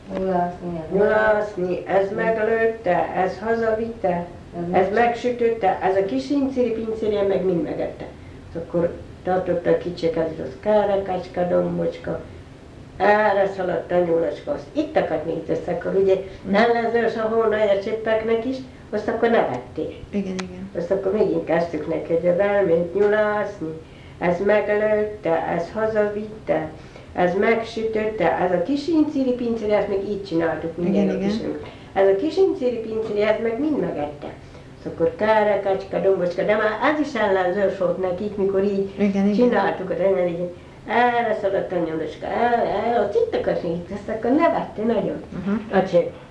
Nyulaszni, ez meglőtte, ez hazavitte, ez megsütötte, ez a kis inciri-pincirje meg mind megette. És akkor tartotta a kicsik, ez az kárekacska, dombocska, erre szaladt a nyulacska, azt itt akart ezt, akkor ugye ellenzős a hónaja csippeknek is, azt akkor nevették. Igen. Azt akkor megint kezdtük neki, hogy ez elment nyulászni, ez meglőtte, ez hazavitte, ez megsütötte, ez a kis inciri-pinciri, ezt meg így csináltuk minden nap is. Ez a kis inciri-pinciri, ez meg mind megette. És akkor kárekacska, dombocska, de már az is ellenzős volt nekik, mikor így csináltuk az enyelégét. Erre szaladt a nyulacska, ott itt akart, ezt akkor nevette nagyon.